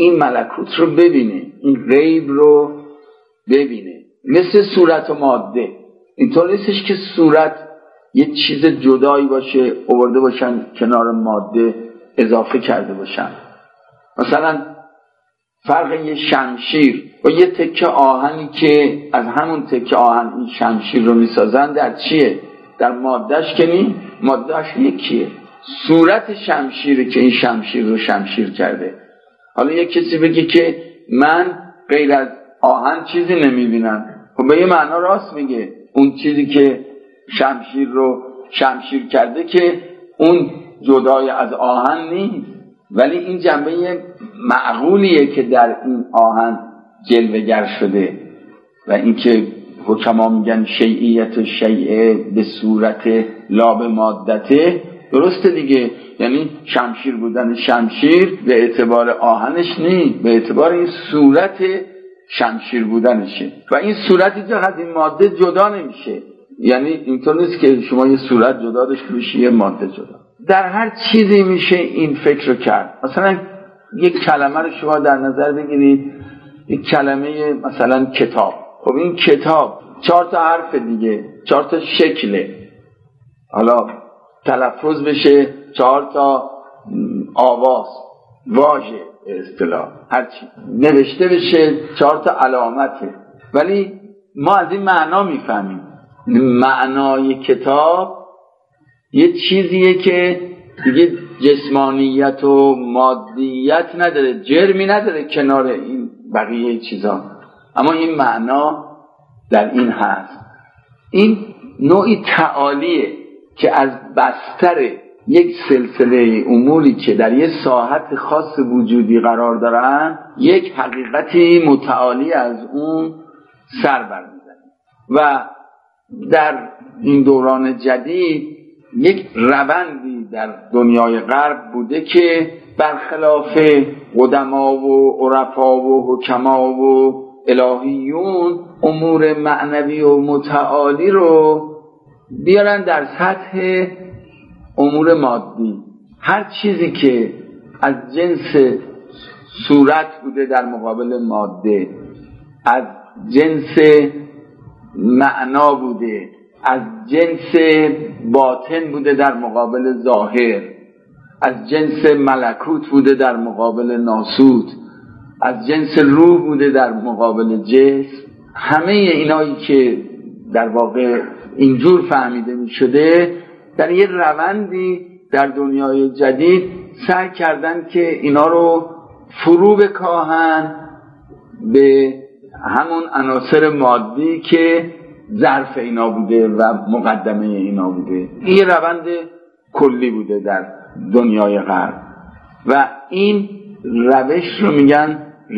این ملکوت رو ببینه، این غیب رو ببینه. مثل صورت و ماده، اینطور نیستش که صورت یه چیز جدایی باشه آورده باشن کنار ماده اضافه کرده باشن. مثلا فرق یه شمشیر و یه تکه آهنی که از همون تکه آهن این شمشیر رو میسازن در چیه؟ در مادهش که نی؟ مادهش یکیه. صورت شمشیره که این شمشیر رو شمشیر کرده. حالا یه کسی بگه که من غیر از آهن چیزی نمیبینم، خب به یه معنا راست میگه. اون چیزی که شمشیر رو شمشیر کرده که اون جدای از آهن نیست، ولی این جنبه معقولیه که در این آهن جلوه‌گر شده. و اینکه حکما میگن شیعیت و شیعه به صورت لا به مادته، درسته دیگه. یعنی شمشیر بودن شمشیر به اعتبار آهنش نیست، به اعتبار این صورت شمشیر بودنشه. و این صورتی که از این ماده جدا نمیشه. یعنی اینطور نیست که شما یه صورت جدا داشته باشی یه ماده جدا. در هر چیزی میشه این فکر رو کرد. مثلا یک کلمه رو شما در نظر بگیرید، یک کلمه مثلا کتاب. خب این کتاب 4 تا حرف دیگه، 4 تا شکله، حالا تلفظ بشه 4 تا آواز، واژه اصطلاح، هرچی نوشته بشه 4 تا علامته. ولی ما از این معنا میفهمیم. معنای کتاب یه چیزیه که دیگه جسمانیت و مادیت نداره، جرمی نداره کنار این بقیه چیزا، اما این معنا در این هست. این نوعی تعالیه که از بستر یک سلسله اموری که در یک ساحت خاص وجودی قرار دارن یک حقیقتی متعالی از اون سر برمی‌زنه. و در این دوران جدید یک روندی در دنیای غرب بوده که برخلاف قدما و عرفا و حکما و الهیون امور معنوی و متعالی رو بیارن در سطح امور مادی. هر چیزی که از جنس صورت بوده در مقابل ماده، از جنس معنا بوده، از جنس باطن بوده در مقابل ظاهر، از جنس ملکوت بوده در مقابل ناسوت، از جنس روح بوده در مقابل جسم، همه اینایی که در واقع اینجور فهمیده می شده در یه روندی در دنیای جدید سعی کردن که اینا رو فرو بکاهن به همون عناصر مادی که ظرف اینا بوده و مقدمه اینا بوده. این یه روند کلی بوده در دنیای غرب و این روش رو میگن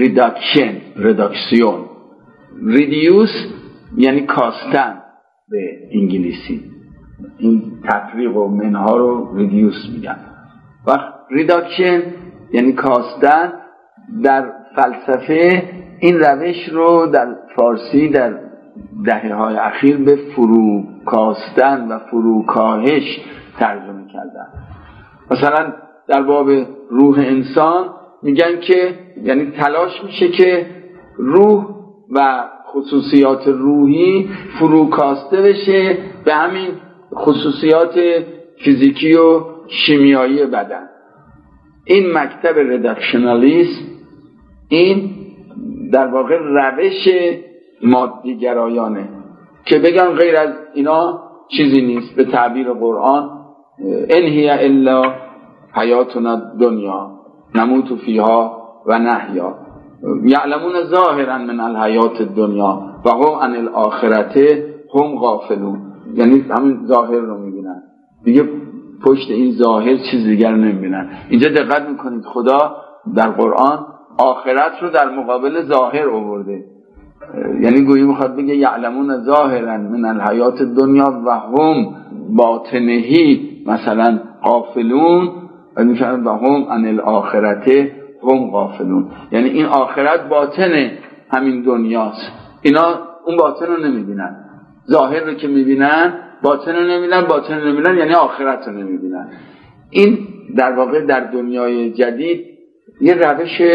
ریداکسیون. ریدیوس یعنی کاستن به انگلیسی، این تفریق و منها رو ریدیوس میگن. و ریداکشن یعنی کاستن. در فلسفه این روش رو در فارسی در دهه‌های اخیر به فرو کاستن و فرو کاهش ترجمه کردن. مثلا در باب روح انسان میگن که یعنی تلاش میشه که روح و خصوصیات روحی فروکاسته بشه به همین خصوصیات فیزیکی و شیمیایی بدن. این مکتب ریداکشنالیسم این در واقع روش مادیگرایانه که بگن غیر از اینا چیزی نیست. به تعبیر قرآن ان هی الا حیاتنا الدنیا نموت فیها و نحیا یعلمون ظاهرا من الحیات الدنیا و هم عن الاخرته هم غافلون. یعنی همین ظاهر رو میبینن دیگه، پشت این ظاهر چیز دیگر نمیبینن. اینجا دقت میکنید خدا در قرآن آخرت رو در مقابل ظاهر آورده، یعنی گویی میخواد بگه یعلمون ظاهرا من الحیات الدنیا و هم باطنهی مثلا غافلون و میفهمن و هم عن الاخرته هم غافلون. یعنی این آخرت باطن همین دنیاست، اینا اون باطن رو نمیبینن. ظاهر رو که میبینن باطن رو نمیبینن، باطن رو نمیبینن یعنی آخرت رو نمیبینن. این در واقع در دنیای جدید یه روش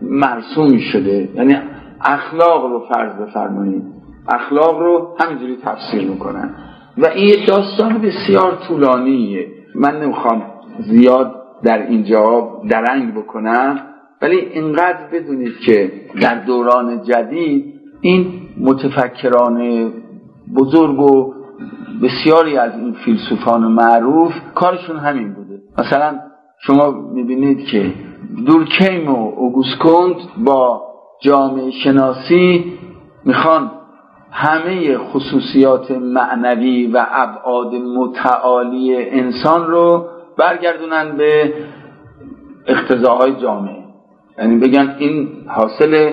مرسوم شده. یعنی اخلاق رو فرض بفرمایید، اخلاق رو همینجوری تفسیر میکنن و این داستان بسیار طولانیه. من نمیخوام زیاد در اینجا درنگ بکنم، ولی اینقدر بدونید که در دوران جدید این متفکران بزرگ و بسیاری از این فیلسوفان معروف کارشون همین بوده. مثلا شما میبینید که دورکیم و اوگوست کونت با جامعه شناسی میخوان همه خصوصیات معنوی و ابعاد متعالی انسان رو برگردونن به اقتضاهای جامعه. یعنی بگن این حاصل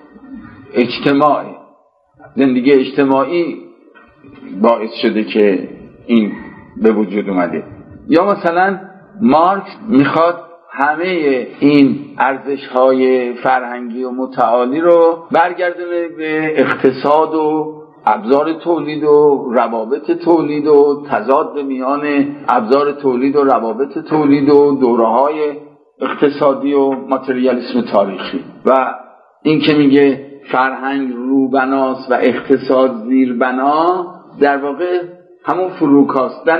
اجتماعی، زندگی اجتماعی باعث شده که این به وجود اومده. یا مثلا مارکس میخواد همه این ارزش‌های فرهنگی و متعالی رو برگردونه به اقتصاد و ابزار تولید و روابط تولید و تضاد میان ابزار تولید و روابط تولید و دوره‌های اقتصادی و ماتریالیسم تاریخی. و این که میگه فرهنگ روبناست و اقتصاد زیربنا، در واقع همون فروکاستن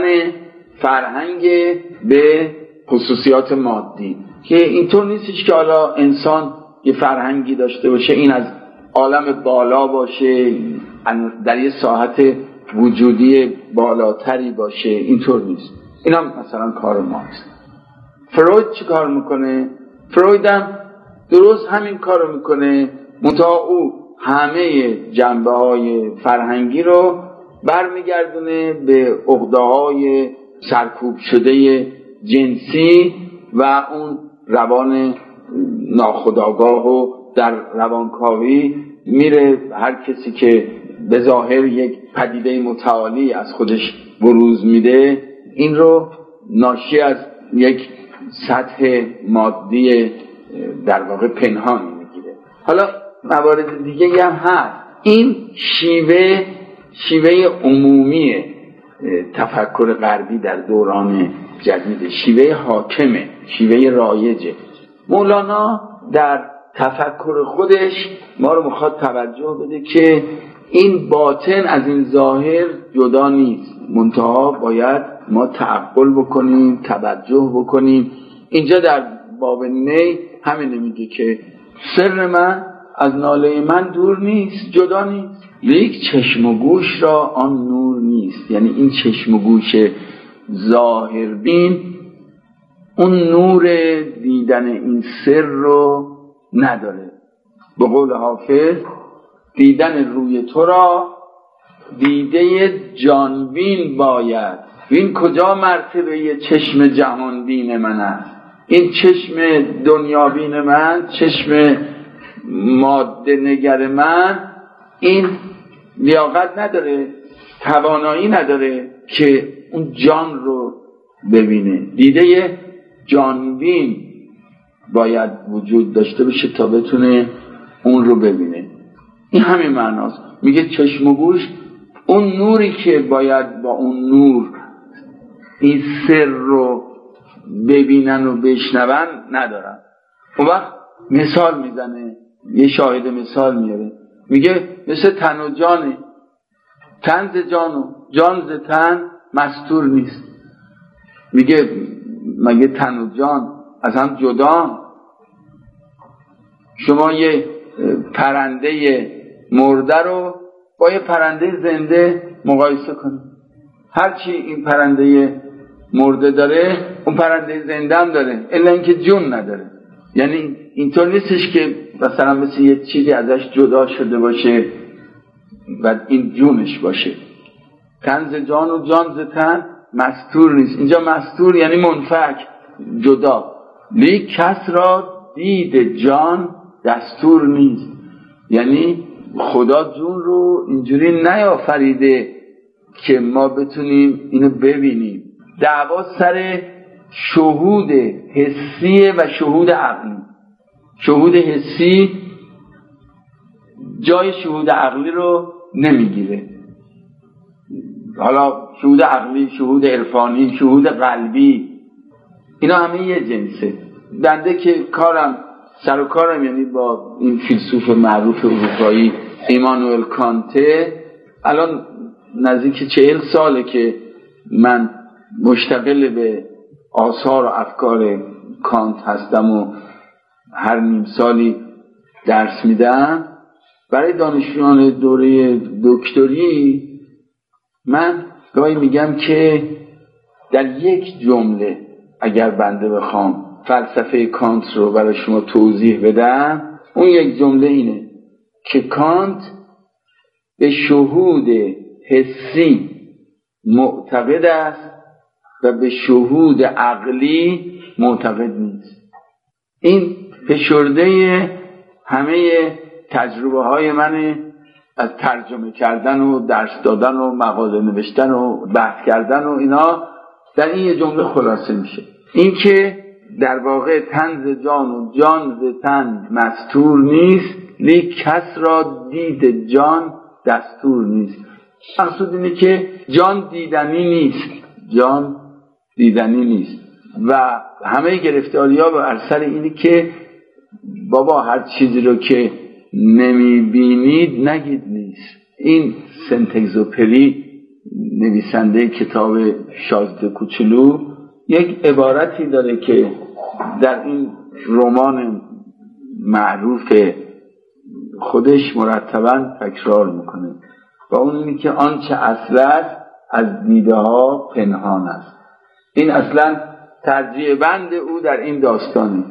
فرهنگ به خصوصیات مادی، که اینطور نیستش که حالا انسان یه فرهنگی داشته باشه این از عالم بالا باشه، در یه ساحت وجودی بالاتری باشه، اینطور نیست. این هم مثلا کار ماست. فروید چی کار میکنه؟ فروید هم درست همین کار میکنه، منتها او همه جنبه های فرهنگی رو برمیگردونه به عقده‌های سرکوب شده جنسی و اون روان ناخودآگاه و در روانکاوی میره هر کسی که به ظاهر یک پدیده متعالی از خودش بروز میده، این رو ناشی از یک سطح مادی در واقع پنهانی میگیره. حالا موارد دیگه هم هست. این شیوه عمومی تفکر غربی در دوران جدید، شیوه حاکمه، شیوه رایجه. مولانا در تفکر خودش ما رو میخواد توجه بده که این باطن از این ظاهر جدا نیست، منتها باید ما تعقل بکنیم، توجه بکنیم. اینجا در باب نی همین میگه که سر من از ناله من دور نیست، جدا نیست، لیک چشم و گوش را آن نور نیست. یعنی این چشم و گوش ظاهر بین اون نور دیدن این سر رو نداره. به قول حافظ دیدن روی تو را دیده جانبین باید، این کجا مرتبه چشم جهان بین من است؟ این چشم دنیابین من، چشم ماده نگر من، این لیاقت نداره، توانایی نداره که اون جان رو ببینه. دیده جانبین باید وجود داشته باشه تا بتونه اون رو ببینه. این همین معناست. میگه چشم و گوش اون نوری که باید با اون نور این سر رو ببینن و بشنون ندارن. اون وقت مثال میزنه، یه شاهد مثال میاره، میگه مثل تن و جانه، تن ز جان و جان ز تن مستور نیست. میگه مگه تن و جان از هم جدا؟ شما یه پرنده مرده رو با یه پرنده زنده مقایسه کنید، هرچی این پرنده مرده داره اون پرنده زنده هم داره، الا اینکه جون نداره. یعنی اینطور نیستش که مثلا مثل یه چیزی ازش جدا شده باشه و این جونش باشه. تن ز جان و جان ز تن مستور نیست. اینجا مستور یعنی منفک، جدا. لیک کس را دید جان دستور نیست. یعنی خدا جون رو اینجوری نیافریده که ما بتونیم اینو ببینیم. دعوا سر شهود حسی و شهود عقلی. شهود حسی جای شهود عقلی رو نمیگیره. حالا شهود عقلی، شهود عرفانی، شهود قلبی، اینا همه یه جنسه. بنده که کارم سر و کارم یعنی با این فیلسوف معروف اروپایی ایمانوئل کانته. الان نزدیک 40 ساله که من مشتغل به آثار و افکار کانت هستم و هر نیم سالی درس میدم برای دانشجویان دوره دکتری. من گاهی میگم که در یک جمله اگر بنده بخوام فلسفه کانت رو برای شما توضیح بدم، اون یک جمله اینه که کانت به شهود حسی معتقد است و به شهود عقلی معتقد نیست. این فشرده همه تجربه های من از ترجمه کردن و درس دادن و مقاله نوشتن و بحث کردن و اینا در این یه جمله خلاصه میشه. این که در واقع تن ز جان و جان ز تن مستور نیست، لیک کس را دید جان دستور نیست. مقصود اینه که جان دیدنی نیست، جان دیدنی نیست و همه گرفتاری ها بر سر اینه که بابا هر چیزی رو که نمیبینید نگید نیست. این سنت اگزوپری نویسنده کتاب شازده کوچولو یک عبارتی داره که در این رمان معروف خودش مرتباً تکرار میکنه و اون اینه که آنچه اصل است از دیده ها پنهان است. این اصلا ترجیح بند او در این داستانه.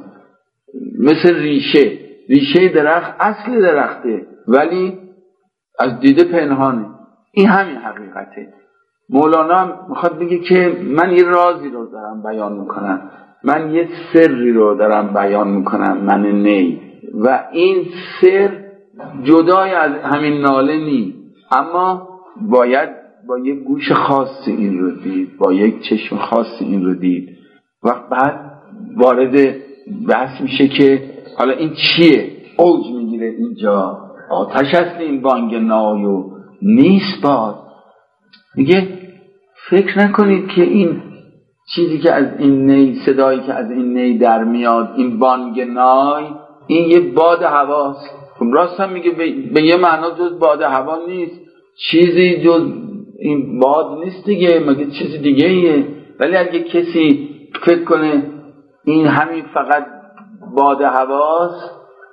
مثل ریشه درخت اصل درخته ولی از دیده پنهانه. این همین حقیقته. مولانا میخواد بگه که من یه رازی رو دارم بیان میکنم، من یه سری رو دارم بیان میکنم، من نی، و این سر جدای از همین ناله نی، اما باید با یک گوش خاص این رو دید، با یک چشم خاص این رو دید و بعد وارد بحث میشه که حالا این چیه؟ اوج میگیره اینجا. آتش است این بانگ نای و نیست باد. میگه فکر نکنید که این چیزی که از این نی، صدایی که از این نی در میاد، این بانگ نای، این یه باد هواست. خب راست هم میگه به یه معنا جز باد هوا نیست، چیزی جز این باد نیست دیگه، مگه چیزی دیگه ایه. ولی اگه کسی فکر کنه این همین فقط باد هواست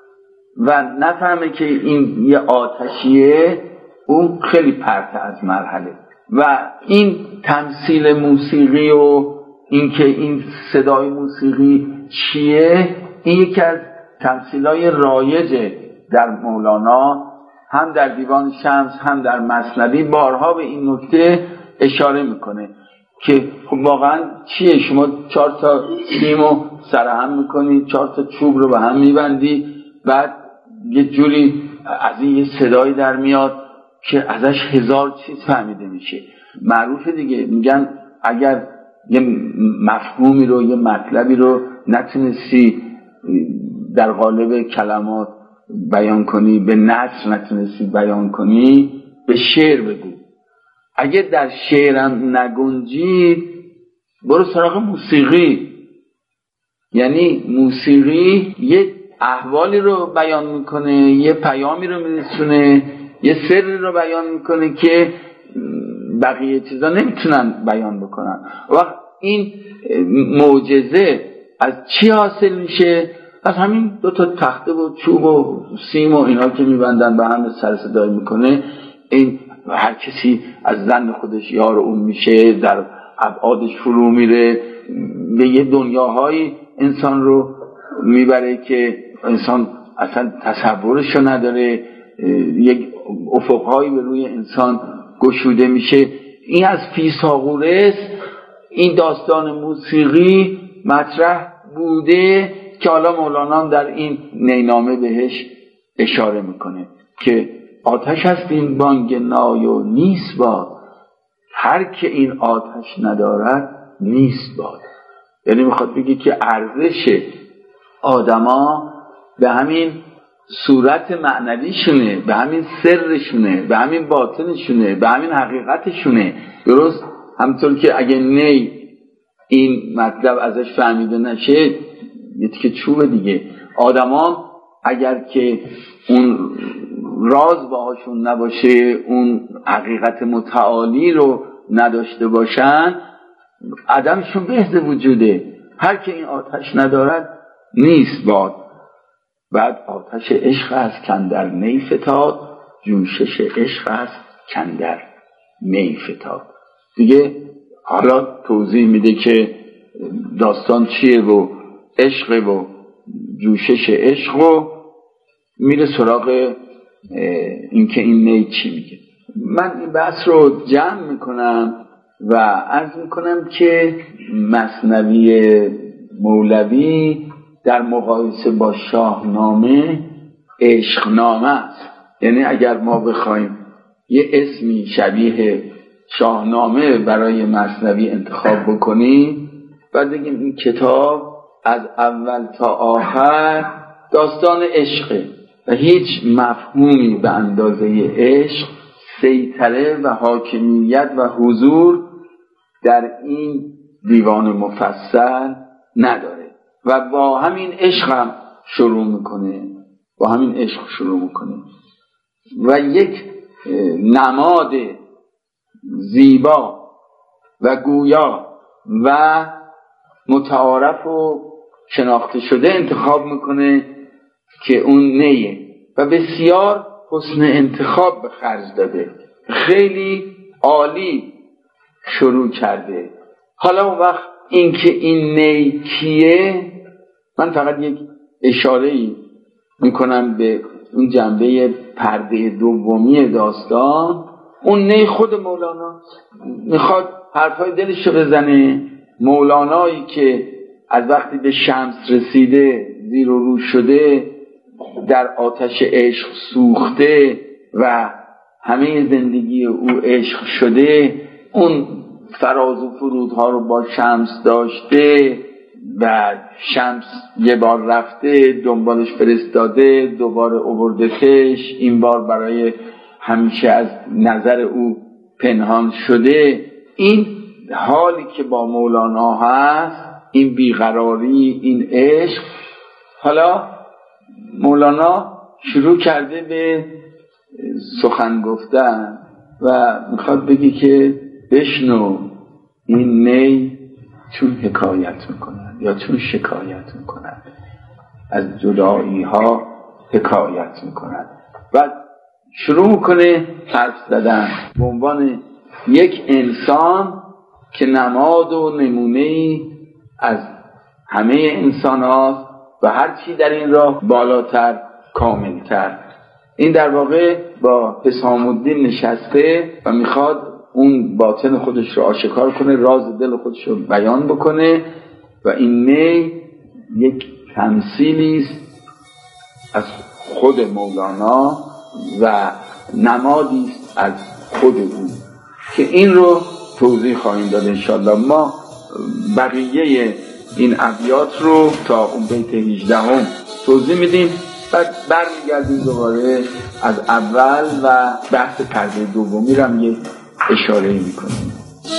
و نفهمه که این یه آتشیه، اون خیلی پرت از مرحله. و این تمثیل موسیقی و این که این صدای موسیقی چیه، این یکی از تمثیلای رایجه در مولانا، هم در دیوان شمس هم در مثنوی بارها به این نکته اشاره میکنه که خب واقعا چیه؟ شما 4 تا سیمو سرهم میکنی، 4 تا چوب رو به هم میبندی، بعد یه جوری از این یه صدایی در میاد که ازش 1000 چیز فهمیده میشه. معروفه دیگه، میگن اگر یه مفهومی رو، یه مطلبی رو نتونستی در قالب کلمات بیان کنی، به نثر نتونستی بیان کنی، به شعر بگو. اگه در شعرم نگنجید برو سراغ موسیقی. یعنی موسیقی یه احوالی رو بیان میکنه، یه پیامی رو میرسونه، یه سری رو بیان میکنه که بقیه چیزا نمیتونن بیان بکنن. و این معجزه از چی حاصل میشه؟ از همین 2 تا تخته و چوب و سیم و اینا که میبندن به هم سر صدای میکنه. این هر کسی از زن خودش یار اون میشه، در ابعادش فرو میره، به یه دنیاهای انسان رو میبره که انسان اصلا تصورشو نداره، یک افقهایی به روی انسان گشوده میشه. این از فیثاغورس این داستان موسیقی مطرح بوده که حالا مولانا در این نینامه بهش اشاره میکنه که آتش است این بانگ نای و نیست باد، هر که این آتش ندارد نیست باد. یعنی میخواد بگه که ارزش آدما به همین صورت معنویشونه، به همین سرشونه، به همین باطنشونه، به همین حقیقتشونه. درست همطور که اگه نی این مطلب ازش فهمیده نشه یه تیکه چوبه دیگه، آدما اگر که اون راز باهاشون نباشه، اون حقیقت متعالی رو نداشته باشن، عدمشون به وجوده. هر که این آتش ندارد نیست باد. بعد آتش عشق است کاندر نی فتاد، جوشش عشق است کاندر می فتاد. دیگه حالا توضیح میده که داستان چیه و عشق و جوشش عشق و میره سراغ این که این نی چی میگه. من این بحث رو جمع میکنم و عرض میکنم که مثنوی مولوی در مقایسه با شاهنامه عشقنامه است. یعنی اگر ما بخوایم یه اسمی شبیه شاهنامه برای مثنوی انتخاب بکنیم، بعد بگیم این کتاب از اول تا آخر داستان عشقه و هیچ مفهومی به اندازه عشق سیطره و حاکمیت و حضور در این دیوان مفصل نداره و با همین عشق هم شروع میکنه و یک نماد زیبا و گویا و متعارف و شناخته شده انتخاب میکنه که اون نیه و بسیار حسن انتخاب به خرج داده، خیلی عالی شروع کرده. حالا اون وقت این که این نی کیه، من فقط یک اشاره‌ای میکنم به اون جنبه پرده دومی داستان. اون نی خود مولانا میخواد حرفای دلش رو بزنه. مولانایی که از وقتی به شمس رسیده زیر و رو شده، در آتش عشق سوخته و همه زندگی او عشق شده، اون فراز و فرودها رو با شمس داشته و شمس یه بار رفته دنبالش فرستاده، دوباره آوردتش، این بار برای همیشه از نظر او پنهان شده. این حالی که با مولانا هست، این بیقراری، این عشق، حالا مولانا شروع کرده به سخن گفتن و میخواد بگی که بشنو این نی چون حکایت میکنن یا چون شکایت میکنن، از جدایی ها حکایت میکنن و شروع میکنه حرف زدن به عنوان یک انسان که نماد و نمونه‌ای از همه انسان هاست و هر چی در این راه بالاتر، کاملتر. این در واقع با حسام الدین نشسته و میخواد اون باطن خودش رو آشکار کنه، راز دل خودش رو بیان بکنه و این نی یک تمثیلی است از خود مولانا و نمادی است از خود او که این رو توضیح خواهیم داد انشالله. ما بقیه این ابیات رو تا اون بیت 18 توضیح میدیم، بعد برمیگردیم دوباره از اول و بحث پرده دومی رو هم یک اشاره میکنیم.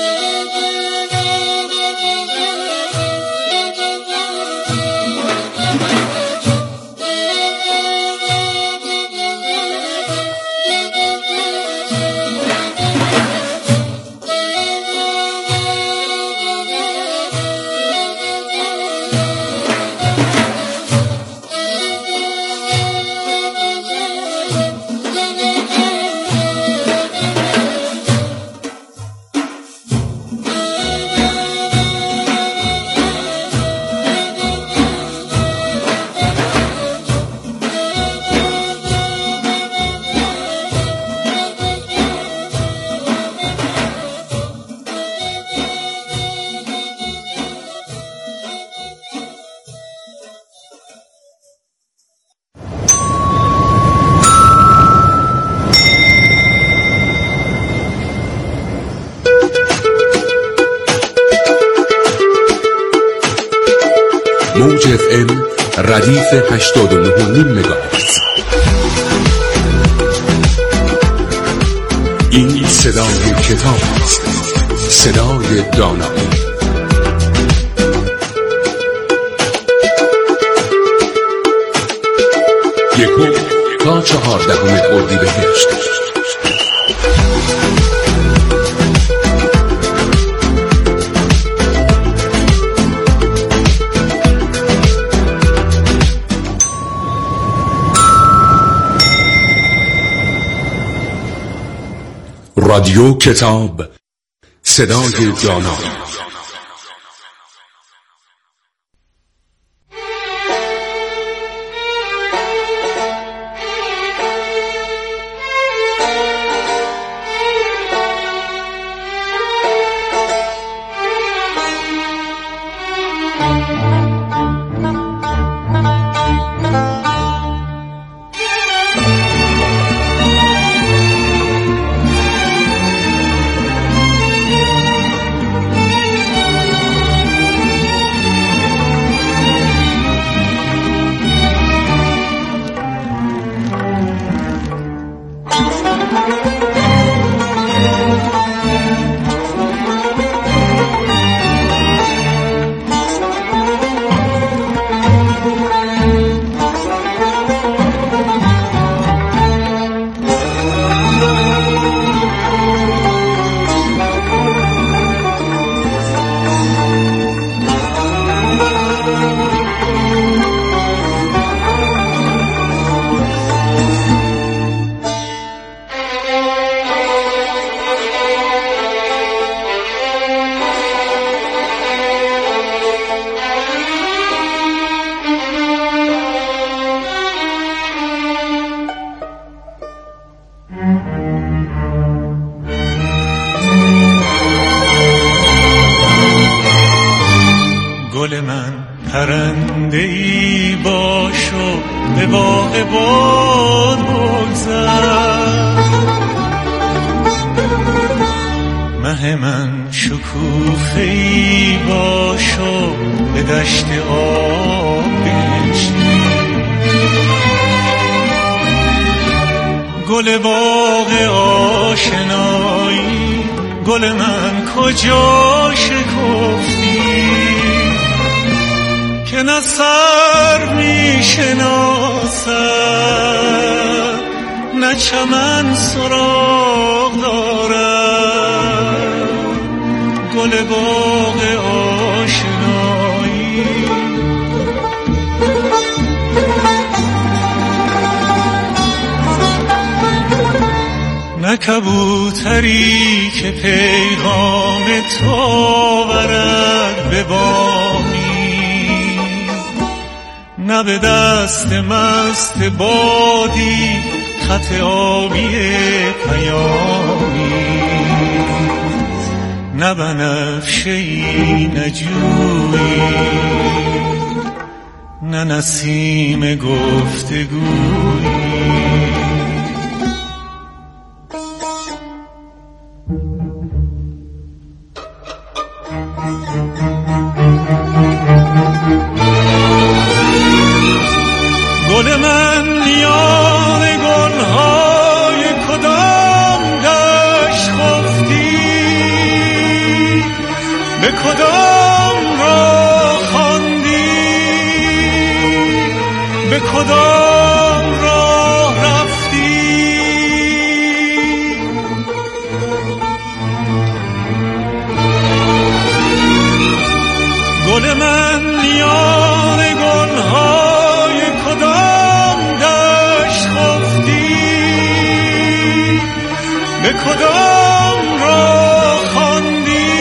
موج FM ردیف 89.5 مگاهرتز. این صدای کتاب است، صدای دانایی. 1 تا 14 اردیبهشت. رادیو کتاب، صدای دانا. گل من پرنده‌ای باش و به باغ باد بگذر، مه من شکوفه‌ای باش و به دشت آب بنشین. گل باغ آشنایی، گل من کجا شکفتی که نه سر می شناسد نه چمن سراغ دارد. گل باغ آشنایی، نه کبوتری که پیغام تو آورد به بامی، نه به دست مست بادی خط آبی پیامی، نه بنفشه‌ای نه جویی، نه نسیم گفتگویی. گل من میان گلهای کدام دشت خفتی، به کدام راه خواندی، به کدام راه رفتی. گل من میان گلهای کدام دشت خفتی، به کدام راه خواندی،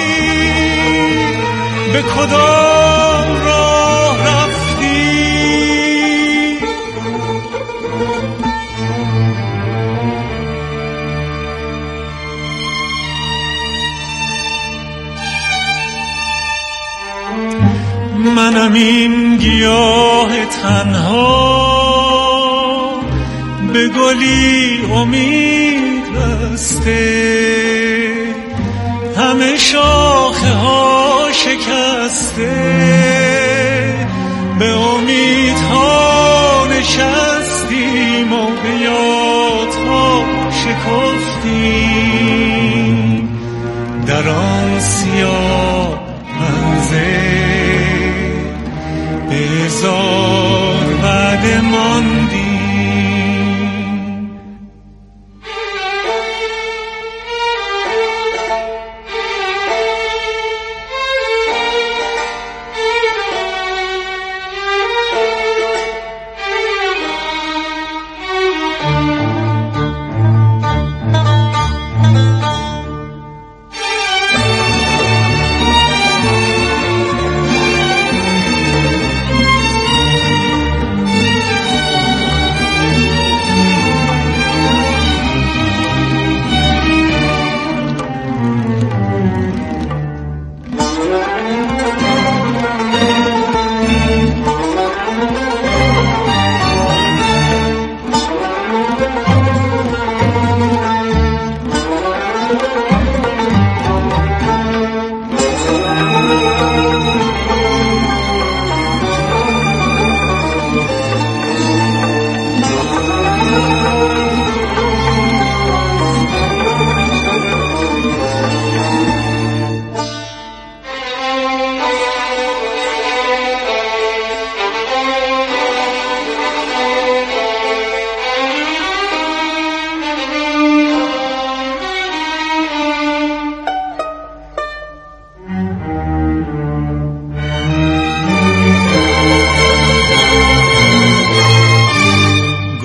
به کدام راه رفتی. منم این گیاه تنها، به گلی امید بسته، همه شاخه ها شکسته، به امیدها نشستیم و به یادها شکفتیم. در آن سیاه منزل به هزار وعده ماندیم،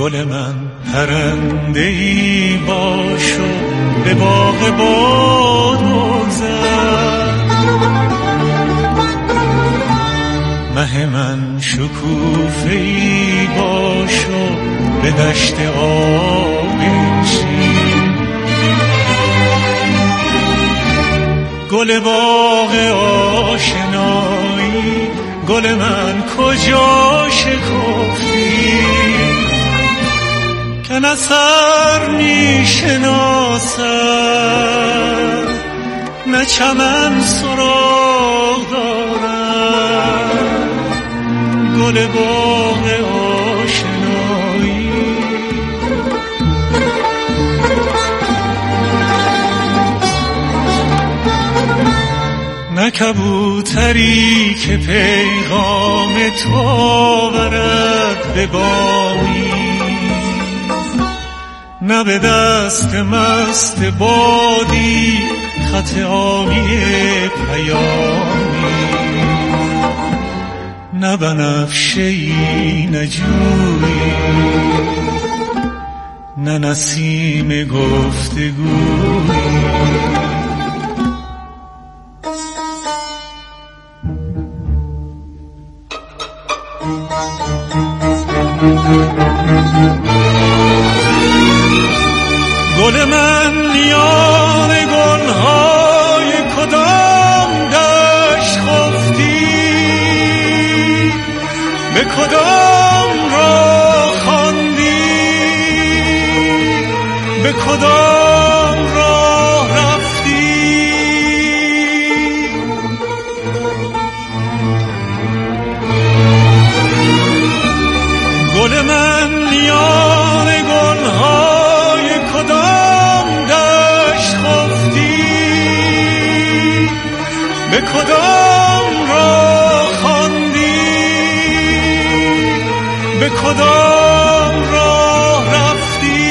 گل من پرنده‌ای باش و به باغ باد بگذر. مه من شکوفه‌ای باش و به دشت آب نشین. گل باغ آشنایی گل من کجا شکفتی که نه سر می شناسد نه چمن سراغ دارد. گل باغ آشنایی نه کبوتری که پیغام تو آورد به بامی، نه به دست مست بادی خط آبی پیامی، نه بنفشه‌ای نه جویی نه نسیم گفتگویی. گل من میان گلهای کدام دشت خفتی، به کدام راه خواندی، به کدام راه رفتی. گل من میان گلهای کدام دشت خفتی، به کدام راه خواندی، به کدام راه رفتی.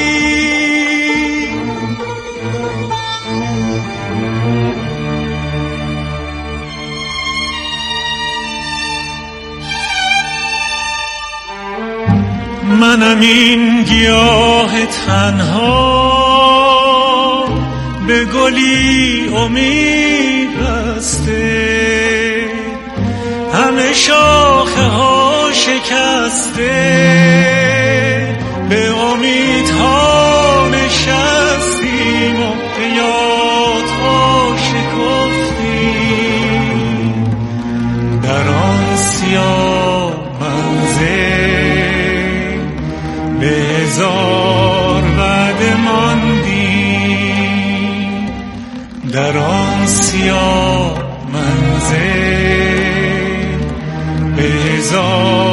منم این گیاه تنها به گلی امید بسته، همه شاخه ها شکسته، به امیدها نشستیم و به یادها شکفتیم. در آن سیاه منزل به هزار وعده ماندیم، در آن سیاه منزل به هزار